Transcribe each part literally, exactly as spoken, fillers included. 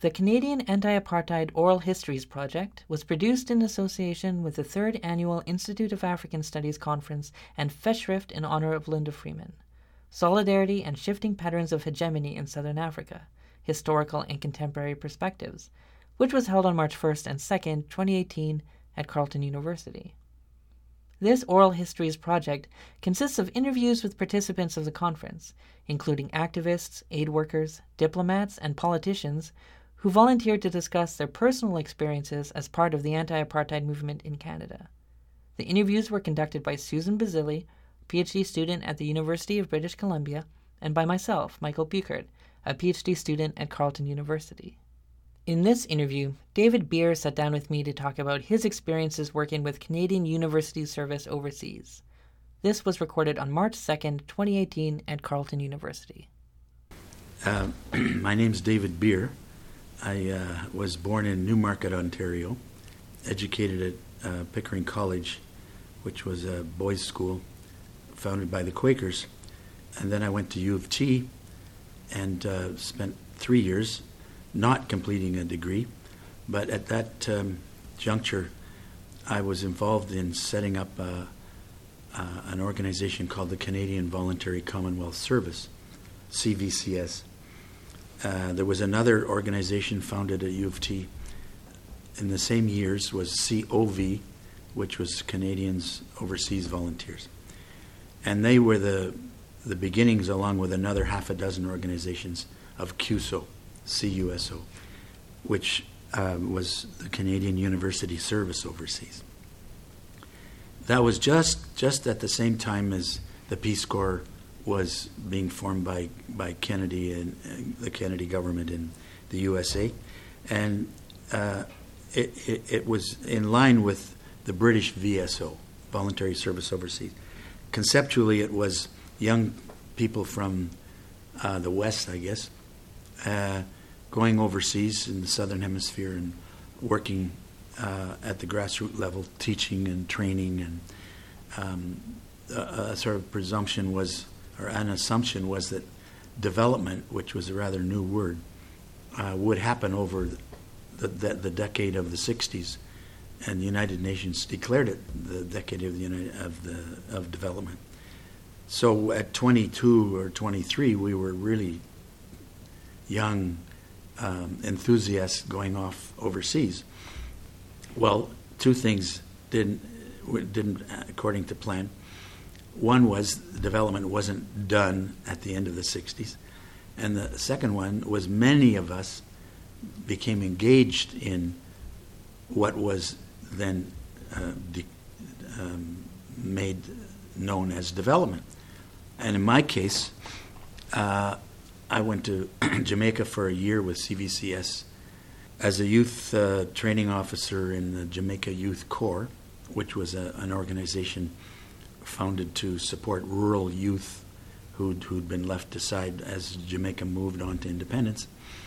The Canadian Anti-Apartheid Oral Histories Project was produced in association with the third Annual Institute of African Studies Conference and Festschrift in honor of Linda Freeman. Solidarity and Shifting Patterns of Hegemony in Southern Africa, Historical and Contemporary Perspectives, which was held on March first and second, twenty eighteen at Carleton University. This Oral Histories project consists of interviews with participants of the conference, including activists, aid workers, diplomats, and politicians who volunteered to discuss their personal experiences as part of the anti-apartheid movement in Canada. The interviews were conducted by Susan Basili, PhD student at the University of British Columbia, and by myself, Michael Buchert, a PhD student at Carleton University. In this interview, David Beer sat down with me to talk about his experiences working with Canadian University Service overseas. This was recorded on March second, twenty eighteen at Carleton University. Uh, my name's David Beer. I uh, was born in Newmarket, Ontario, educated at uh, Pickering College, which was a boys' school founded by the Quakers. And then I went to U of T and uh, spent three years not completing a degree. But at that um, juncture, I was involved in setting up uh, uh, an organization called the Canadian Voluntary Commonwealth Service, C V C S. Uh, there was another organization founded at U of T in the same years, was C O V, which was Canadians Overseas Volunteers. And they were the the beginnings, along with another half a dozen organizations, of C U S O, C U S O, which uh, was the Canadian University Service Overseas. That was just just at the same time as the Peace Corps was being formed by, by Kennedy and uh, the Kennedy government in the U S A. And uh, it, it, it was in line with the British V S O, Voluntary Service Overseas. Conceptually, it was young people from uh, the West, I guess, uh, going overseas in the Southern Hemisphere and working uh, at the grassroots level, teaching and training. And um, a, a sort of presumption was, or an assumption was, that development, which was a rather new word, uh, would happen over the, the, the decade of the sixties, and the United Nations declared it the decade of the United, of the of development. So at twenty-two or twenty-three, we were really young um, enthusiasts going off overseas. Well, two things didn't didn't according to plan. One was development wasn't done at the end of the sixties. And the second one was many of us became engaged in what was then uh, de- um, made known as development. And in my case, uh, I went to Jamaica for a year with C V C S as a youth uh, training officer in the Jamaica Youth Corps, which was a, an organization founded to support rural youth who'd, who'd been left aside as Jamaica moved on to independence.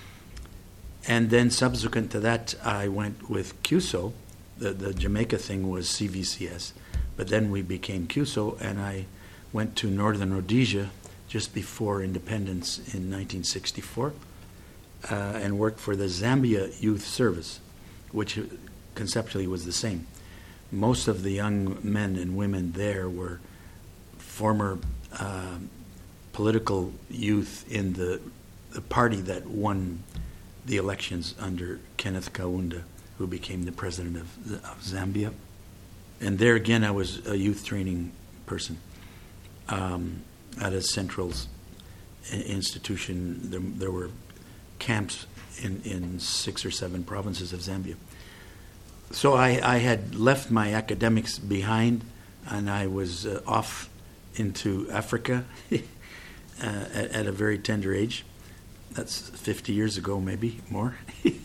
And then subsequent to that, I went with C U S O. The, the Jamaica thing was C V C S, but then we became C U S O, and I went to Northern Rhodesia just before independence in nineteen sixty-four uh, and worked for the Zambia Youth Service, which conceptually was the same. Most of the young men and women there were former uh, political youth in the, the party that won the elections under Kenneth Kaunda, who became the president of, of Zambia. And there again, I was a youth training person um, at a central institution. There, there were camps in, in six or seven provinces of Zambia. So I, I had left my academics behind, and I was uh, off into Africa uh, at, at a very tender age. That's fifty years ago, maybe more.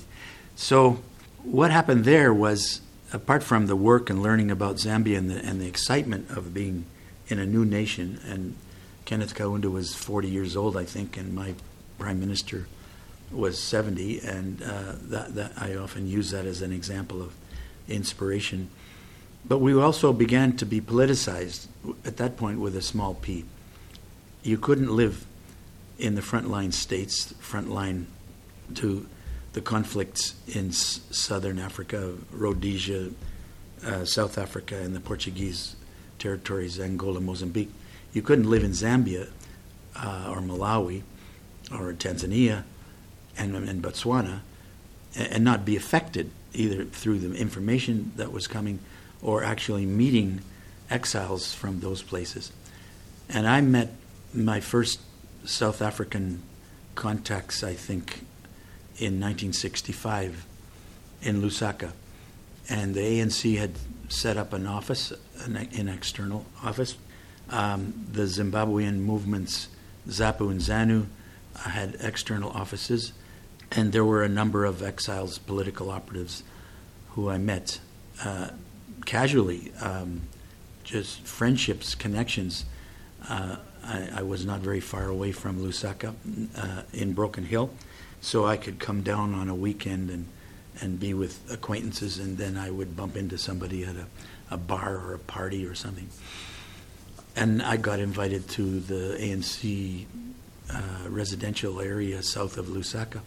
So what happened there was, apart from the work and learning about Zambia and the, and the excitement of being in a new nation, and Kenneth Kaunda was forty years old, I think, and my prime minister was seventy, and uh, that, that I often use that as an example of inspiration. But we also began to be politicized at that point with a small p. You couldn't live in the frontline states, frontline to the conflicts in s- southern Africa, Rhodesia, uh, South Africa, and the Portuguese territories, Angola, Mozambique. You couldn't live in Zambia uh, or Malawi or Tanzania and, and Botswana and, and not be affected either through the information that was coming or actually meeting exiles from those places. And I met my first South African contacts, I think, in nineteen sixty-five in Lusaka. And the A N C had set up an office, an, an external office. Um, the Zimbabwean movements, ZAPU and ZANU, uh, had external offices. And there were a number of exiles, political operatives, who I met uh, casually, um, just friendships, connections. Uh, I, I was not very far away from Lusaka uh, in Broken Hill, so I could come down on a weekend and, and be with acquaintances, and then I would bump into somebody at a, a bar or a party or something. And I got invited to the A N C uh, residential area south of Lusaka.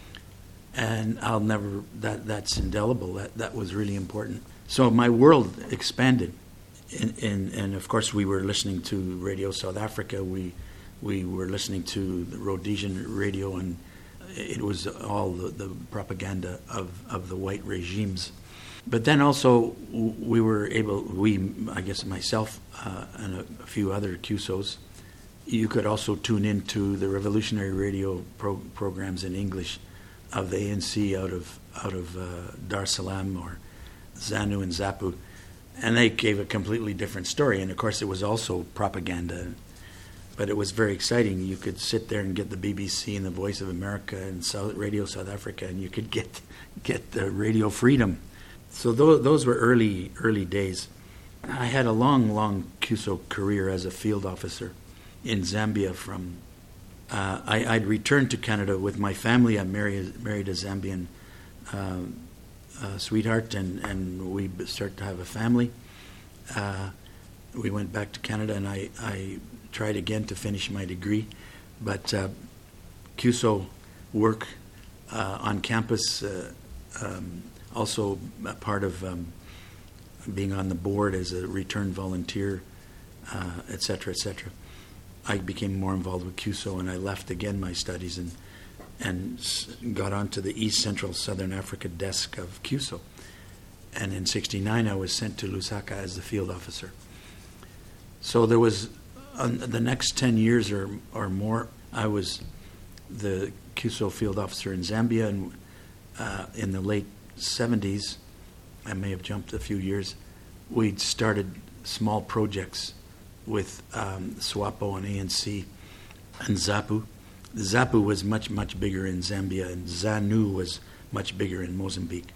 And I'll never, that that's indelible. That, that was really important. So my world expanded. In, in, and of course, we were listening to Radio South Africa. We we were listening to the Rhodesian radio, and it was all the, the propaganda of, of the white regimes. But then also we were able, we, I guess myself uh, and a, a few other Q S Os, you could also tune into the revolutionary radio pro- programs in English of the A N C out of out of uh, Dar es Salaam or ZANU and ZAPU. And they gave a completely different story. And, of course, it was also propaganda. But it was very exciting. You could sit there and get the B B C and the Voice of America and South, Radio South Africa, and you could get get the radio freedom. So those, those were early, early days. I had a long, long Q S O career as a field officer in Zambia from... Uh, I, I'd returned to Canada with my family. I married, married a Zambian uh, Uh, sweetheart, and, and we started to have a family. Uh, we went back to Canada, and I, I tried again to finish my degree, but uh, Q S O work uh, on campus, uh, um, also a part of um, being on the board as a returned volunteer, uh, et cetera, et cetera. I became more involved with Q S O, and I left again my studies and and got onto the East Central Southern Africa desk of Q S O. And in sixty-nine, I was sent to Lusaka as the field officer. So there was, uh, the next ten years or, or more, I was the Q S O field officer in Zambia. And uh, in the late seventies, I may have jumped a few years, we'd started small projects with um, SWAPO and A N C and ZAPU. ZAPU was much, much bigger in Zambia, and ZANU was much bigger in Mozambique.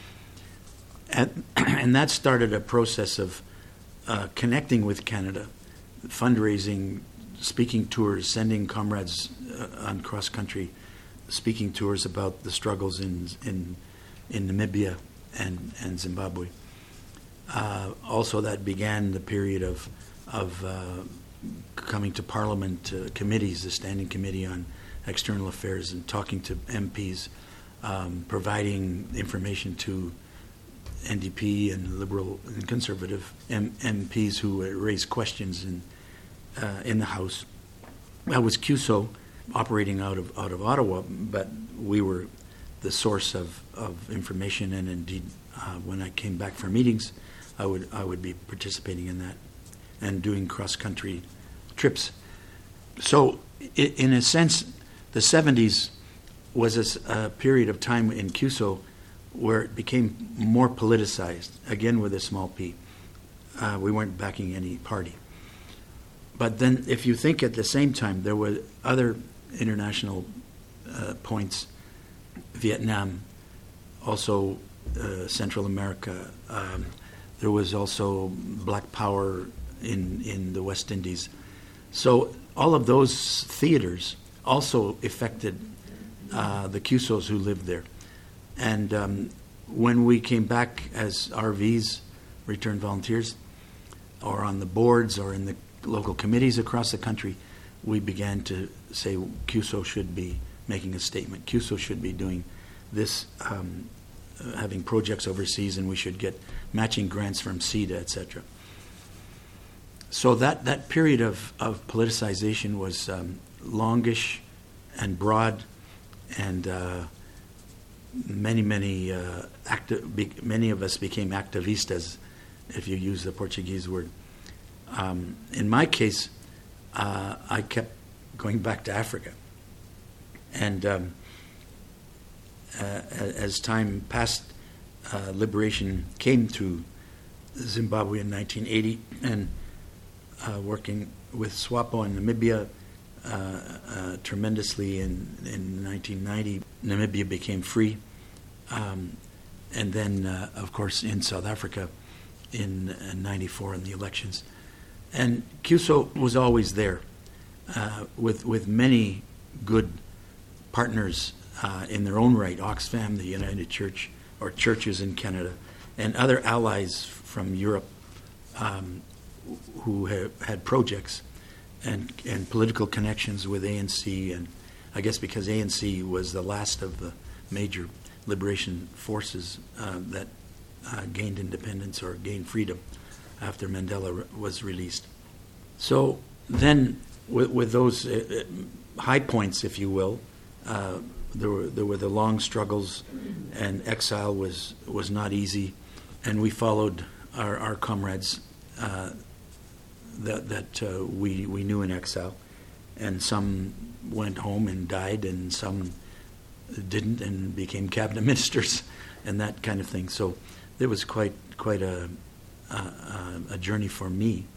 And, and that started a process of uh, connecting with Canada, fundraising, speaking tours, sending comrades uh, on cross-country speaking tours about the struggles in in, in Namibia and, and Zimbabwe. Uh, also, that began the period of, of uh, coming to Parliament uh, committees, the Standing Committee on External Affairs, and talking to M Ps, um, providing information to N D P and Liberal and Conservative M- MPs who uh, raised questions in uh, in the House. That was Q S O operating out of out of Ottawa, but we were the source of, of information, and indeed, uh, when I came back for meetings, I would I would be participating in that and doing cross-country trips. So, in a sense, the seventies was a, a period of time in Q S O where it became more politicized, again with a small p. Uh, we weren't backing any party. But then, if you think at the same time, there were other international uh, points, Vietnam, also uh, Central America. Um, there was also Black Power in, in the West Indies. So all of those theaters also affected uh, the Q S Os who lived there. And um, when we came back as R Vs, returned volunteers, or on the boards or in the local committees across the country, we began to say Q S O should be making a statement. Q S O should be doing this um, uh, having projects overseas, and we should get matching grants from C E D A, et cetera. So that, that period of, of politicization was um, longish and broad, and uh, many, many, uh, acti- be- many of us became activistas, if you use the Portuguese word. Um, in my case, uh, I kept going back to Africa. And um, uh, as time passed, uh, liberation came to Zimbabwe in nineteen eighty, and uh, working with SWAPO in Namibia uh, uh, tremendously in, in nineteen ninety, Namibia became free. Um, and then, uh, of course, in South Africa in uh, ninety-four in the elections. And CUSO was always there uh, with, with many good partners uh, in their own right, Oxfam, the United Church, or churches in Canada, and other allies from Europe um, who have had projects and, and political connections with A N C, and I guess because A N C was the last of the major liberation forces uh, that uh, gained independence or gained freedom after Mandela re- was released. So then, with, with those uh, high points, if you will, uh, there were there were the long struggles, and exile was was not easy, and we followed our, our comrades uh, that that uh, we we knew in exile, and some went home and died, and some didn't and became cabinet ministers, and that kind of thing. So it was quite quite a a, a journey for me,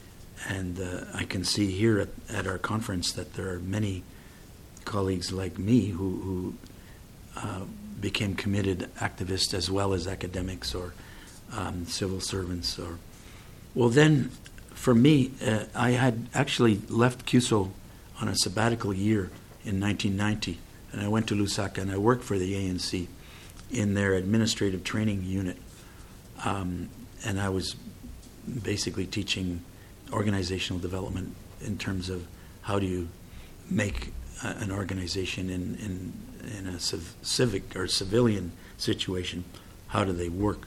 and uh, I can see here at, at our conference that there are many colleagues like me who, who uh, became committed activists as well as academics or um, civil servants. Or well, then for me, uh, I had actually left CUSO on a sabbatical year in nineteen ninety, and I went to Lusaka and I worked for the A N C in their administrative training unit, um, and I was basically teaching organizational development in terms of how do you make uh, an organization in, in, in a civ- civic or civilian situation, how do they work?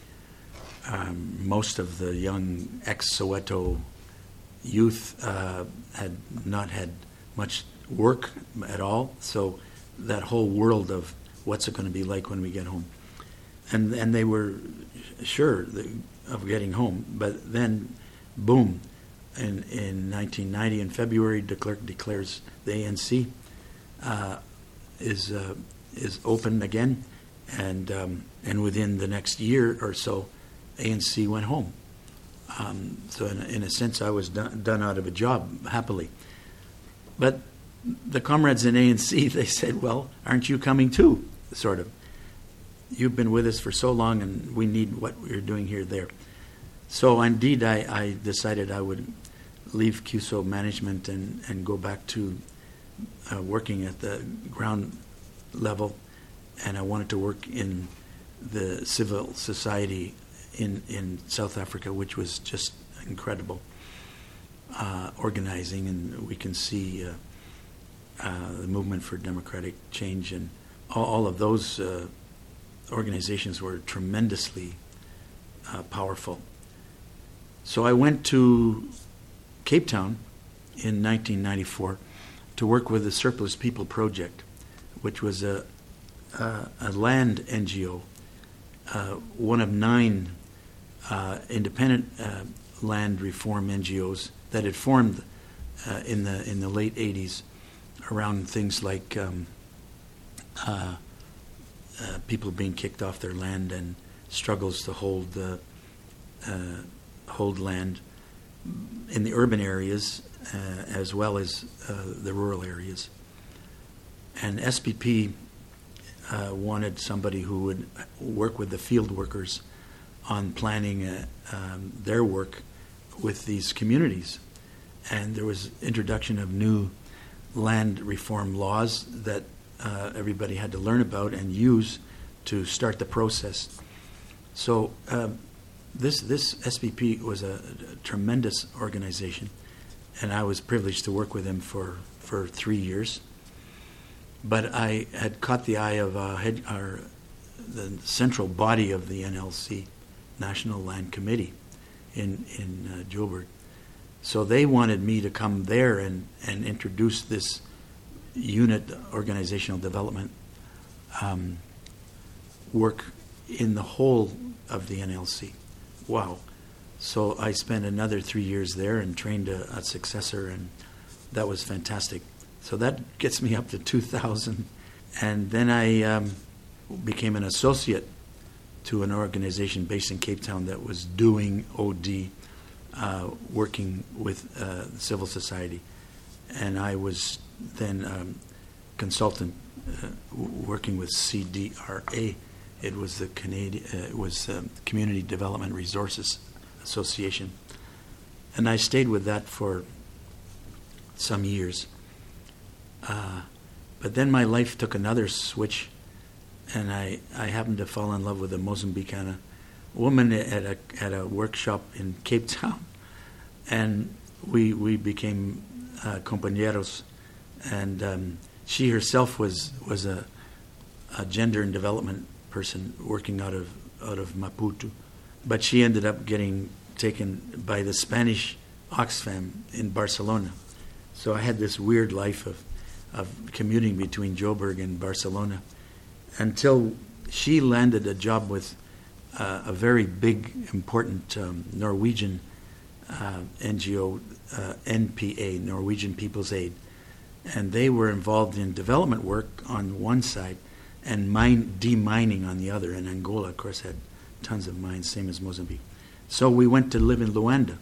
Um, most of the young ex-Soweto youth uh, had not had much work at all, so that whole world of what's it going to be like when we get home. And and they were sure of getting home, but then, boom, in, in nineteen ninety, in February, de Klerk declares the A N C uh, is uh, is open again, and um, and within the next year or so, A N C went home. Um, so in a, in a sense, I was done, done out of a job, happily. But the comrades in A N C, they said, well, aren't you coming too, sort of. You've been with us for so long, and we need what we're doing here, there. So indeed, I, I decided I would leave CUSO management and, and go back to uh, working at the ground level, and I wanted to work in the civil society in, in South Africa, which was just incredible uh, organizing, and we can see uh, uh, the movement for democratic change, and all, all of those uh, organizations were tremendously uh, powerful. So I went to Cape Town in nineteen ninety-four to work with the Surplus People Project, which was a, a, a land N G O, uh, one of nine uh, independent uh, land reform N G Os that had formed uh, in the in the late eighties around things like um, uh, uh, people being kicked off their land and struggles to hold the uh, hold land in the urban areas uh, as well as uh, the rural areas. And S P P uh, wanted somebody who would work with the field workers on planning uh, um, their work with these communities. And there was introduction of new land reform laws that uh, everybody had to learn about and use to start the process. So uh, this this S P P was a, a tremendous organization, and I was privileged to work with them for, for three years. but I had caught the eye of uh, head, our, the central body of the N L C, National Land Committee, in in uh, Joburg. So they wanted me to come there and, and introduce this unit, organizational development um, work in the whole of the N L C. Wow. So I spent another three years there and trained a, a successor, and that was fantastic. So that gets me up to two thousand. And then I um, became an associate to an organization based in Cape Town that was doing O D, uh, working with uh, civil society. And I was then um, consultant uh, working with C D R A. It was the Canadian, uh, it was um, Community Development Resources Association. And I stayed with that for some years. Uh, but then my life took another switch, and I, I happened to fall in love with a Mozambicana woman at a at a workshop in Cape Town, and we we became uh, compañeros, and um, she herself was was a, a gender and development person working out of out of Maputo, but she ended up getting taken by the Spanish Oxfam in Barcelona. So I had this weird life of of commuting between Joburg and Barcelona until she landed a job with uh, a very big, important um, Norwegian uh, N G O, uh, N P A, Norwegian People's Aid. And they were involved in development work on one side and mine demining on the other. And Angola, of course, had tons of mines, same as Mozambique. So we went to live in Luanda.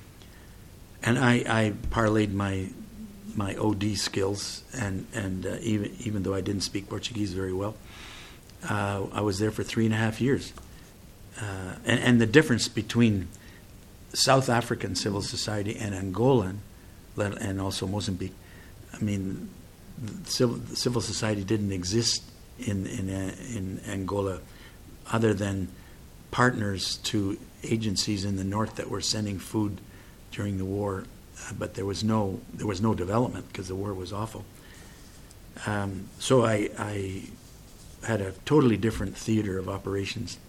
And I, I parlayed my my O D skills, and, and uh, even even though I didn't speak Portuguese very well, uh, I was there for three and a half years. Uh, and, and the difference between South African civil society and Angolan, and also Mozambique, I mean, civil, civil society didn't exist in, in, uh, in Angola other than partners to agencies in the north that were sending food during the war. Uh, but there was no there was no development because the war was awful. Um, so I, I had a totally different theater of operations.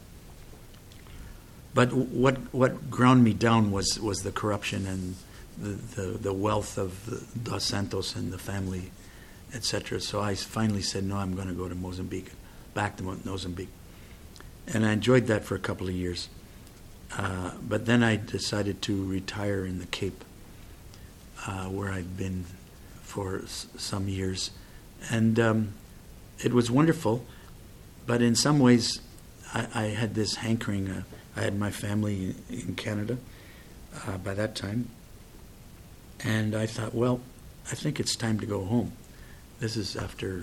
But what what ground me down was, was the corruption and the, the, the wealth of the Dos Santos and the family, et cetera. So I finally said, no, I'm going to go to Mozambique, back to Mozambique. And I enjoyed that for a couple of years. Uh, but then I decided to retire in the Cape, Uh, where I'd been for s- some years. And um, it was wonderful, but in some ways I, I had this hankering. Uh, I had my family in, in Canada uh, by that time, and I thought, well, I think it's time to go home. This is after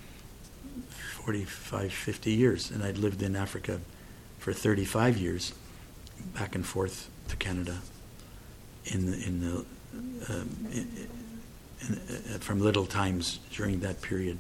forty-five, fifty years, and I'd lived in Africa for thirty-five years, back and forth to Canada in the, in the Um, in, in, in, from little times during that period.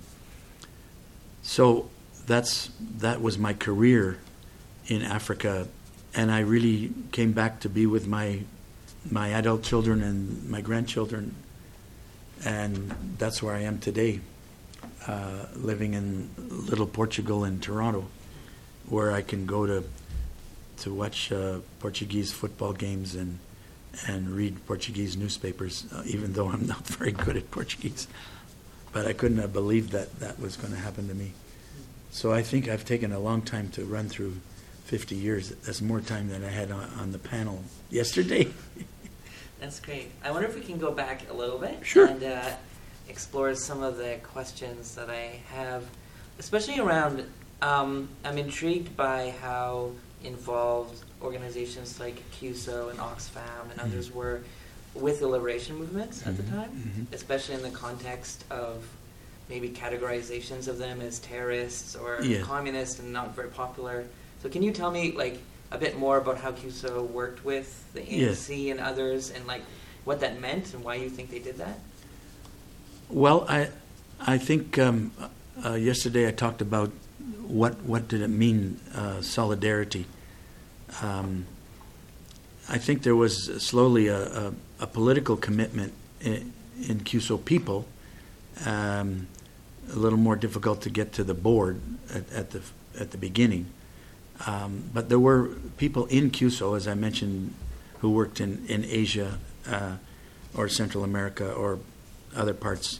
So that's that was my career in Africa, and I really came back to be with my my adult children and my grandchildren, and that's where I am today, uh, living in little Portugal in Toronto, where I can go to to watch uh, Portuguese football games and and read Portuguese newspapers, uh, even though I'm not very good at Portuguese. But I couldn't have believed that that was going to happen to me. So I think I've taken a long time to run through fifty years. That's more time than I had on, on the panel yesterday. That's great. I wonder if we can go back a little bit Sure. and uh, explore some of the questions that I have, especially around, um, I'm intrigued by how involved organizations like C U S O and Oxfam and others mm-hmm. were with the liberation movements mm-hmm. at the time, mm-hmm. especially in the context of maybe categorizations of them as terrorists or yeah. communist and not very popular. So can you tell me like a bit more about how C U S O worked with the A N C yeah. and others, and like what that meant and why you think they did that? Well, I I think um, uh, yesterday I talked about what what did it mean, uh, solidarity. Um, I think there was slowly a, a, a political commitment in, in C U S O people, um, a little more difficult to get to the board at, at the at the beginning. Um, but there were people in C U S O, as I mentioned, who worked in, in Asia uh, or Central America or other parts,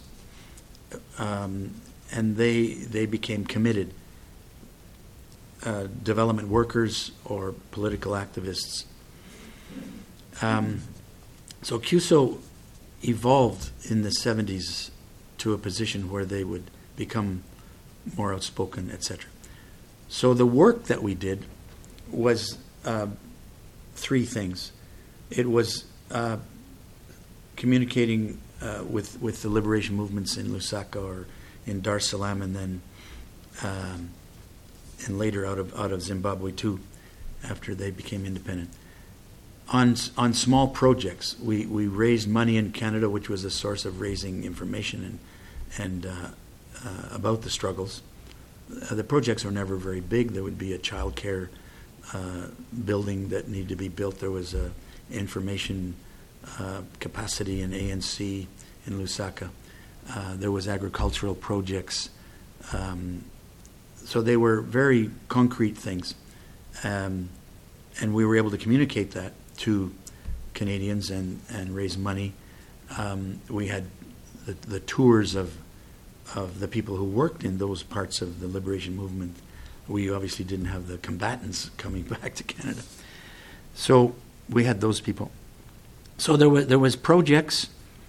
um, and they they became committed uh, development workers or political activists. Um, so C U S O evolved in the seventies to a position where they would become more outspoken, et cetera. So the work that we did was uh, three things. It was uh, communicating uh, with with the liberation movements in Lusaka or in Dar es Salaam, and then um, and later out of out of Zimbabwe too, after they became independent. On on small projects, we, we raised money in Canada, which was a source of raising information and and uh, uh, about the struggles. Uh, the projects were never very big. There would be a child care uh, building that needed to be built. There was a information uh, capacity in A N C in Lusaka. Uh, there was agricultural projects. Um, so they were very concrete things. Um, and we were able to communicate that to Canadians and, and raise money. Um, we had the, the tours of of the people who worked in those parts of the liberation movement. We obviously didn't have the combatants coming back to Canada. So we had those people. So there was, there was projects,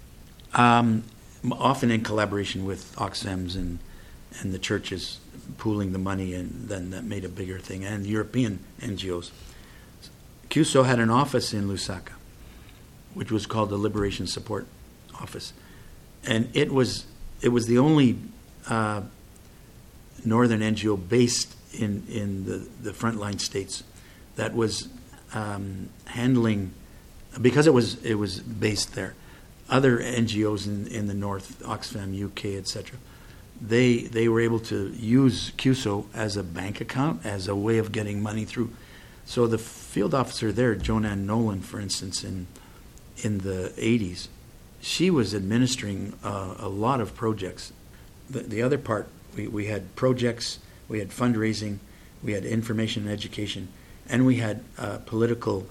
um, often in collaboration with Oxfams and, and the churches pooling the money, and then that made a bigger thing, and European N G Os. C U S O had an office in Lusaka, which was called the Liberation Support Office. And it was it was the only uh, northern N G O based in, in the, the frontline states that was um, handling, because it was it was based there. Other N G Os in, in the north, Oxfam, U K, et cetera, they they were able to use C U S O as a bank account, as a way of getting money through. So the field officer there, Joanne Nolan, for instance, in in the eighties, she was administering uh, a lot of projects. The, the other part, we, we had projects, we had fundraising, we had information and education, and we had uh, political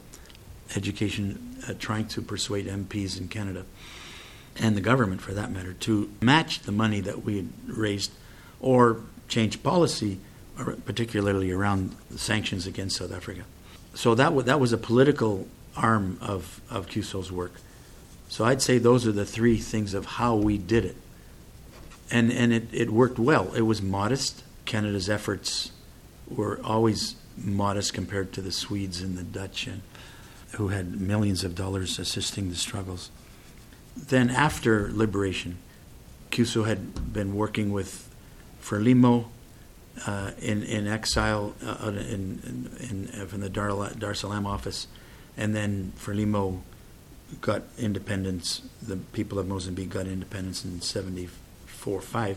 education, uh, trying to persuade M Ps in Canada, and the government for that matter, to match the money that we had raised or change policy, particularly around sanctions against South Africa. So that, w- that was a political arm of, of C U S O's work. So I'd say those are the three things of how we did it. And and it, it worked well. It was modest. Canada's efforts were always modest compared to the Swedes and the Dutch, and, who had millions of dollars assisting the struggles. Then after liberation, C U S O had been working with Frelimo uh, in, in exile uh, in, in, in, from the Dar, Dar es Salaam office, and then Frelimo got independence. The people of Mozambique got independence in seventy-four five.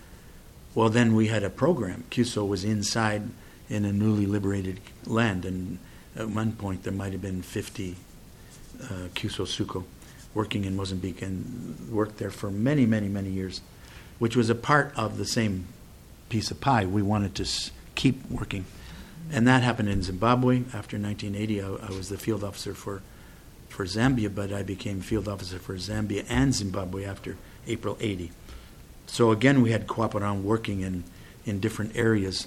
Well, then we had a program. C U S O was inside in a newly liberated land, and at one point there might have been fifty uh, C U S O Suko working in Mozambique, and worked there for many, many, many years, which was a part of the same piece of pie. We wanted to s- keep working. And that happened in Zimbabwe. After nineteen eighty, I, I was the field officer for for Zambia, but I became field officer for Zambia and Zimbabwe after April eighty. So again, we had Kwaparan working in, in different areas.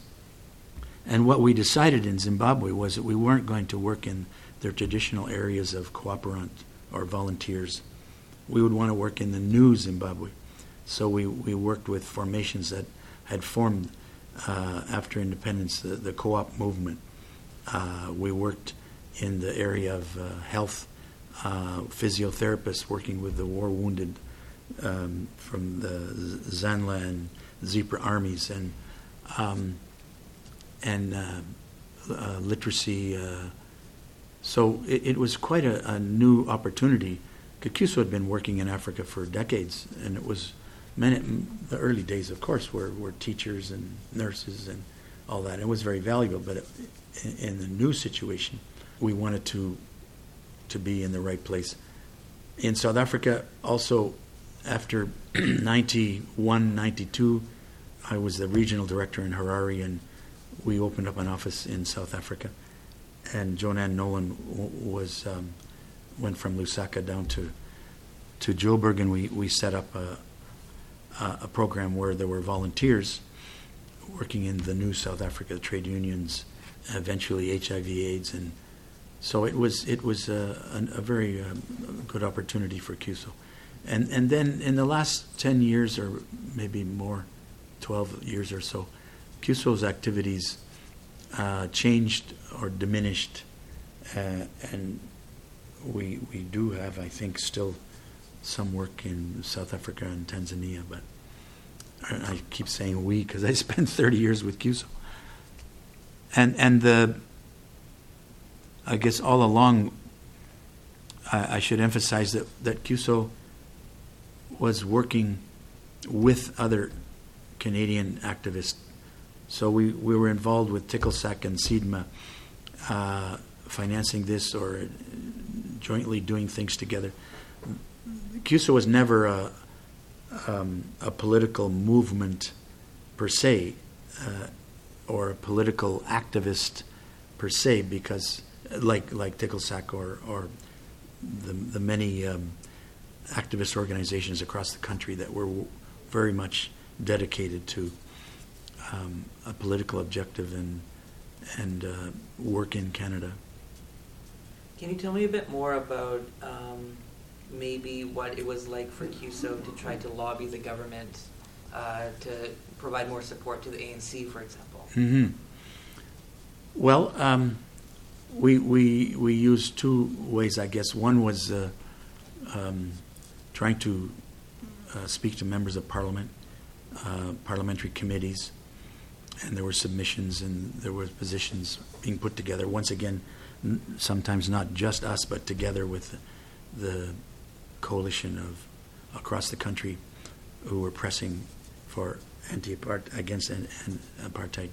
And what we decided in Zimbabwe was that we weren't going to work in their traditional areas of Kwaparan or volunteers. We would want to work in the new Zimbabwe. So we, we worked with formations that had formed uh, after independence, the, the co-op movement. Uh, we worked in the area of uh, health, uh, physiotherapists working with the war wounded um, from the Zanla and Zebra armies, and um, and uh, uh, literacy. Uh, so it, it was quite a, a new opportunity. C U S O had been working in Africa for decades, and it was many, the early days, of course, were, were teachers and nurses and all that. It was very valuable, but it, in, in the new situation, we wanted to to be in the right place. In South Africa, also after ninety-one, ninety-two, I was the regional director in Harare, and we opened up an office in South Africa. And Joanne Nolan w- was um, went from Lusaka down to to Joburg, and we, we set up a, a a program where there were volunteers working in the new South Africa trade unions, eventually H I V AIDS, and so it was it was a, a, a very uh, good opportunity for C U S O. And and then in the last ten years, or maybe more, twelve years or so, C U S O's activities uh, changed or diminished, uh, and we we do have, I think, still some work in South Africa and Tanzania, but I keep saying we because I spent thirty years with C U S O. And and the I guess all along I, I should emphasize that, that C U S O was working with other Canadian activists. So we, we were involved with Tickelsack and SIDMA, uh, financing this or jointly doing things together. C U S O was never a, um, a political movement per se, uh, or a political activist per se, because like like Tickelsack or or the the many um, activist organizations across the country that were w- very much dedicated to um, a political objective and and uh, work in Canada. Can you tell me a bit more about um, maybe what it was like for C U S O to try to lobby the government uh, to provide more support to the A N C, for example? Mm-hmm. Well, um, we we we used two ways, I guess. One was uh, um, trying to uh, speak to members of Parliament, uh, parliamentary committees, and there were submissions and there were positions being put together. Once again, n- sometimes not just us, but together with the, the coalition of across the country who were pressing for anti-apart against an, an apartheid.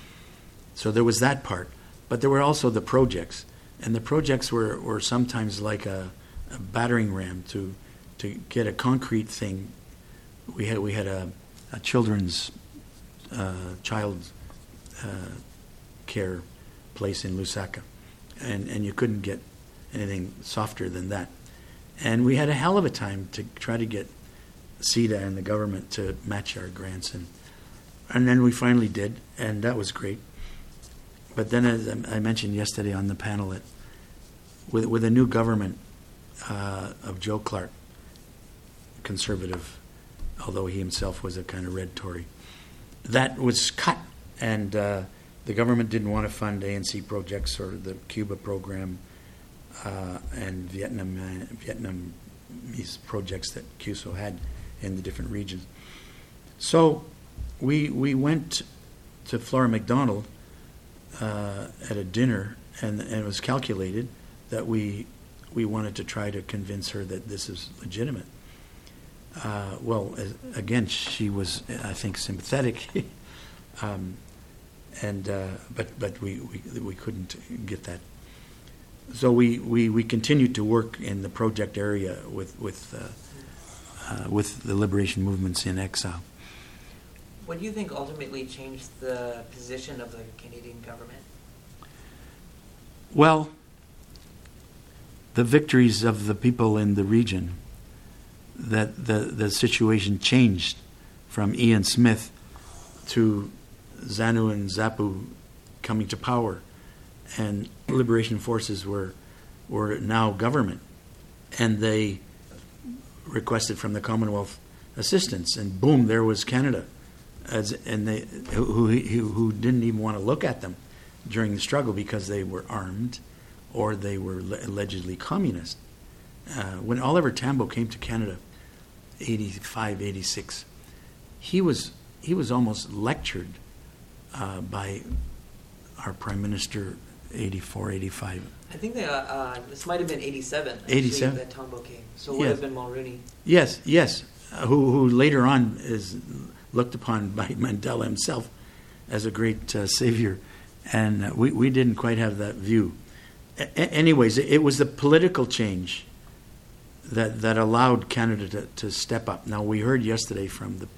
So there was that part, but there were also the projects, and the projects were, were sometimes like a, a battering ram to to get a concrete thing. We had we had a, a children's uh, child uh, care place in Lusaka, and and you couldn't get anything softer than that. And we had a hell of a time to try to get CEDA and the government to match our grants, and and then we finally did, and that was great. But then, as I mentioned yesterday on the panel, that with with a new government uh, of Joe Clark, conservative, although he himself was a kind of red Tory, that was cut, and uh, the government didn't want to fund A N C projects or the Cuba program uh, and Vietnam uh, Vietnamese projects that C U S O had in the different regions. So we we went to Flora MacDonald uh, at a dinner, and, and it was calculated that we we wanted to try to convince her that this is legitimate. Uh, well, as, again, she was, I think, sympathetic, um, and uh, but but we, we we couldn't get that. So we, we, we continued to work in the project area with with uh, uh, with the liberation movements in exile. What do you think ultimately changed the position of the Canadian government? Well, the victories of the people in the region, that the, the situation changed from Ian Smith to ZANU and ZAPU coming to power, and liberation forces were were now government, and they requested from the Commonwealth assistance, and boom, there was Canada. As, and they who, who who didn't even want to look at them during the struggle because they were armed or they were le- allegedly communist. Uh, when Oliver Tambo came to Canada, eighty-five, eighty-six, he was he was almost lectured uh, by our Prime Minister, eighty-four, eighty-five. I think that uh, uh, this might have been eighty-seven. eighty-seven that Tambo came. So it would yes. have been Mulrooney. Yes, yes, uh, who who later on is looked upon by Mandela himself as a great uh, savior, and uh, we, we didn't quite have that view. A- anyways, it, it was the political change that that allowed Canada to, to step up. Now, we heard yesterday from the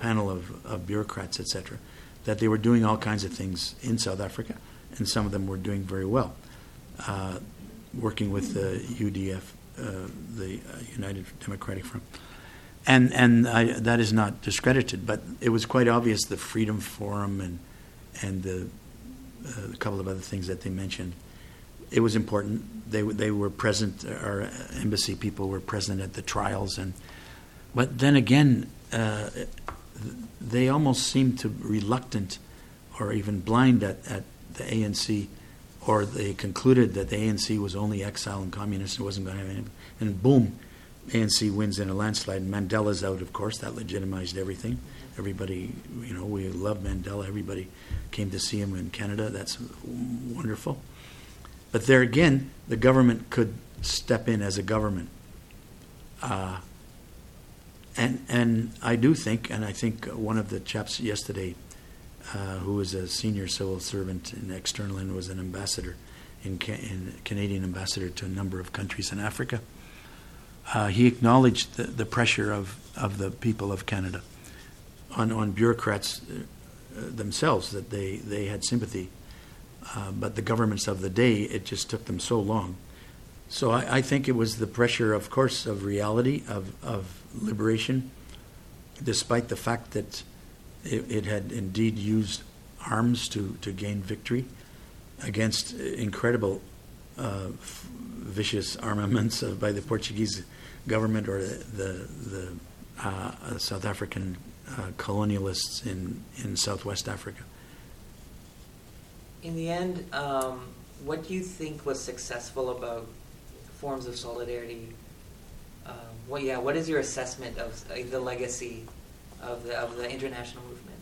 panel of, of bureaucrats, et cetera, that they were doing all kinds of things in South Africa, and some of them were doing very well, uh, working with the U D F, uh, the uh, United Democratic Front. And and I, that is not discredited, but it was quite obvious the Freedom Forum and and the, uh, a couple of other things that they mentioned. It was important. They they were present. Our embassy people were present at the trials, and but then again, uh, they almost seemed to reluctant, or even blind at, at the A N C, or they concluded that the A N C was only exile and communist and wasn't going to have any. And boom, A N C wins in a landslide. Mandela's out, of course. That legitimized everything. Everybody, you know, we love Mandela. Everybody came to see him in Canada. That's wonderful. But there again, the government could step in as a government. Uh, and and I do think, and I think one of the chaps yesterday, uh, who was a senior civil servant in external and was an ambassador, in, Ca- in Canadian ambassador to a number of countries in Africa, uh, he acknowledged the, the pressure of, of the people of Canada on, on bureaucrats uh, themselves, that they, they had sympathy. Uh, but the governments of the day, it just took them so long. So I, I think it was the pressure, of course, of reality, of, of liberation, despite the fact that it, it had indeed used arms to, to gain victory against incredible uh, f- vicious armaments uh, by the Portuguese government or the, the, the uh, South African uh, colonialists in, in Southwest Africa. In the end, um, what do you think was successful about forms of solidarity? Um, what, yeah, what is your assessment of uh, the legacy of the of the international movement?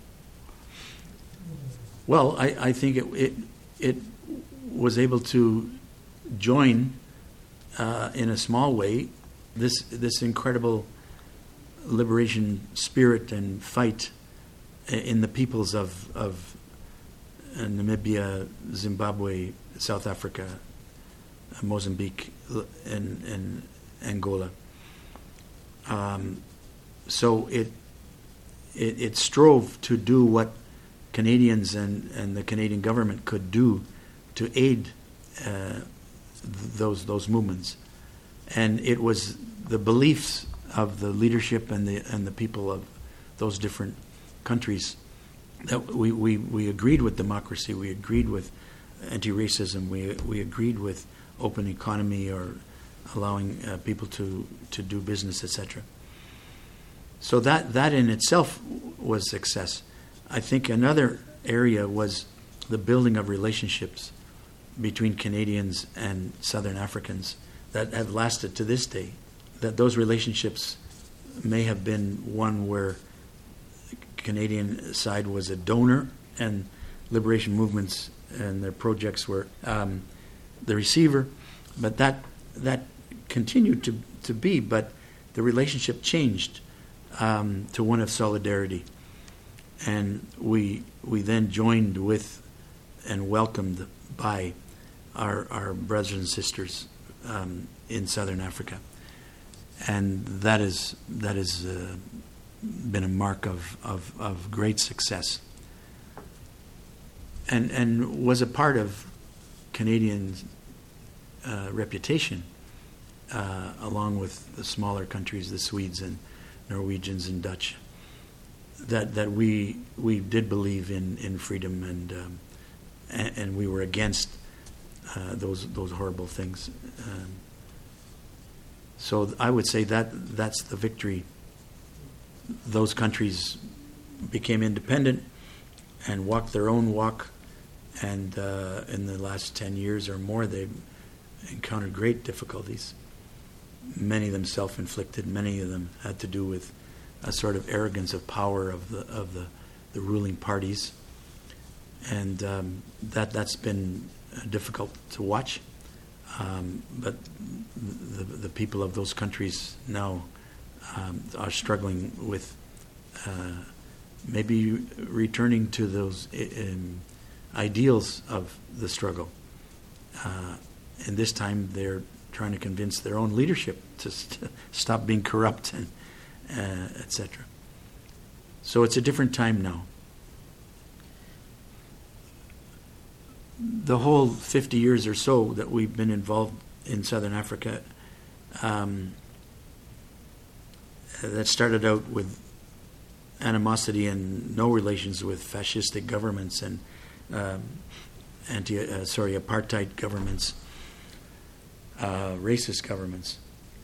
Well, I, I think it, it it was able to join uh, in a small way this this incredible liberation spirit and fight in the peoples of of Namibia, Zimbabwe, South Africa, Mozambique, and, and Angola. Um, so it, it it strove to do what Canadians and, and the Canadian government could do to aid uh, th- those those movements, and it was the beliefs of the leadership and the and the people of those different countries that we, we, we agreed with democracy, we agreed with anti-racism, we we agreed with open economy or allowing uh, people to, to do business, et cetera. So that that in itself was success. I think another area was the building of relationships between Canadians and Southern Africans that have lasted to this day. That those relationships may have been one where Canadian side was a donor and liberation movements and their projects were um, the receiver, but that that continued to, to be, but the relationship changed um, to one of solidarity. And we we then joined with and welcomed by our, our brothers and sisters um, in Southern Africa. And that is that is uh, been a mark of, of, of great success, and and was a part of Canadian uh, reputation, uh, along with the smaller countries, the Swedes and Norwegians and Dutch, that that we we did believe in, in freedom and, um, and and we were against uh, those those horrible things. Um, so I would say that that's the victory. Those countries became independent and walked their own walk, and uh, in the last ten years or more, they've encountered great difficulties. Many of them self-inflicted. Many of them had to do with a sort of arrogance of power of the of the, the ruling parties, and um, that that's been difficult to watch. Um, but the the people of those countries now um, are struggling with uh, maybe returning to those um, ideals of the struggle. Uh, and this time they're trying to convince their own leadership to st- stop being corrupt and uh, et cetera. So it's a different time now. The whole fifty years or so that we've been involved in Southern Africa, um, that started out with animosity and no relations with fascistic governments and um, anti, uh, sorry, apartheid governments, uh, racist governments.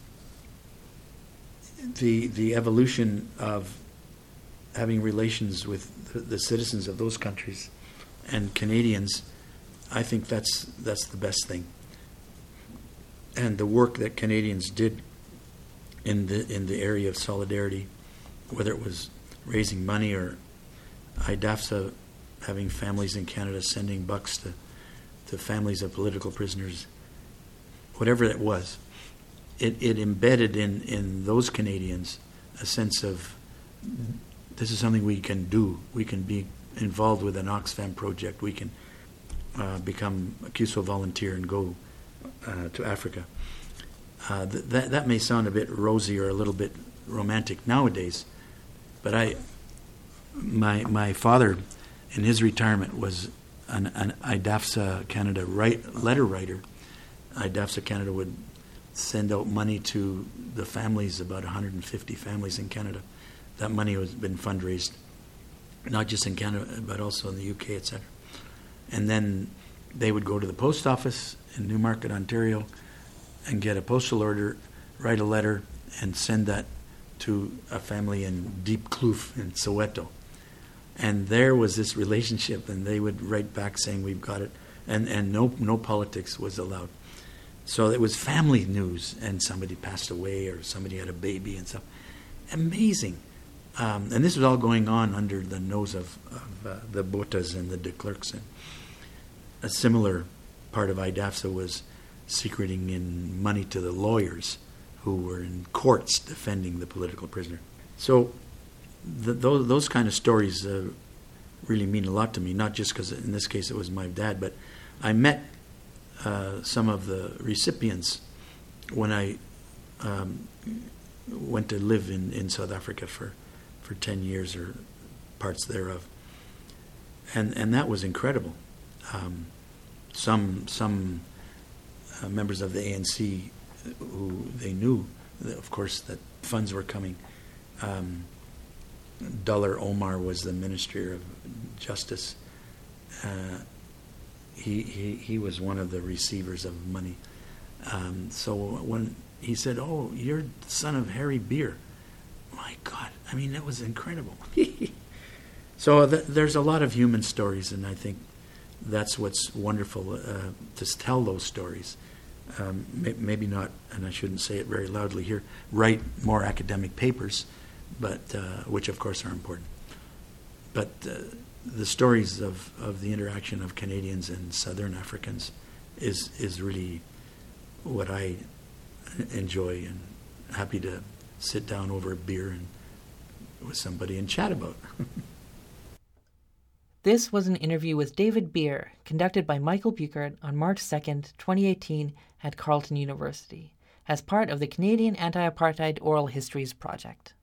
The the evolution of having relations with the, the citizens of those countries and Canadians, I think that's that's the best thing. And the work that Canadians did in the in the area of solidarity, whether it was raising money or I D A F S A having families in Canada sending bucks to, to families of political prisoners, whatever it was, it, it embedded in, in those Canadians a sense of this is something we can do. We can be involved with an Oxfam project. We can uh, become a C U S O volunteer and go uh, to Africa. Uh, th- that that may sound a bit rosy or a little bit romantic nowadays, but I, my my father, in his retirement, was an, an I D A F S A Canada write, letter writer. I D A F S A Canada would send out money to the families, about one hundred fifty families in Canada. That money has been fundraised, not just in Canada, but also in the U K, et cetera. And then they would go to the post office in Newmarket, Ontario, and get a postal order, write a letter, and send that to a family in Deep Kloof in Soweto. And there was this relationship, and they would write back saying, we've got it, and, and no no politics was allowed. So it was family news, and somebody passed away, or somebody had a baby and stuff. Amazing. Um, and this was all going on under the nose of, of uh, the Botas and the de Klerks. And a similar part of I D A F S A was secreting in money to the lawyers who were in courts defending the political prisoner. So the, those, those kind of stories uh, really mean a lot to me, not just because in this case it was my dad, but I met uh, some of the recipients when I um, went to live in, in South Africa for, for ten years or parts thereof. And and that was incredible. Um, some some uh, members of the A N C who they knew, of course, that funds were coming. Um, Dullar Omar was the Minister of Justice. Uh, he, he he was one of the receivers of money. Um, so when he said, "Oh, you're the son of Harry Beer," my God, I mean, that was incredible. So th- there's a lot of human stories, and I think that's what's wonderful uh, to tell those stories. Um, may- maybe not, and I shouldn't say it very loudly here, write more academic papers, but uh, which of course are important. But uh, the stories of, of the interaction of Canadians and Southern Africans is is really what I enjoy, and happy to sit down over a beer and with somebody and chat about. This was an interview with David Beer, conducted by Michael Buchert on March second, twenty eighteen at Carleton University, as part of the Canadian Anti-Apartheid Oral Histories Project.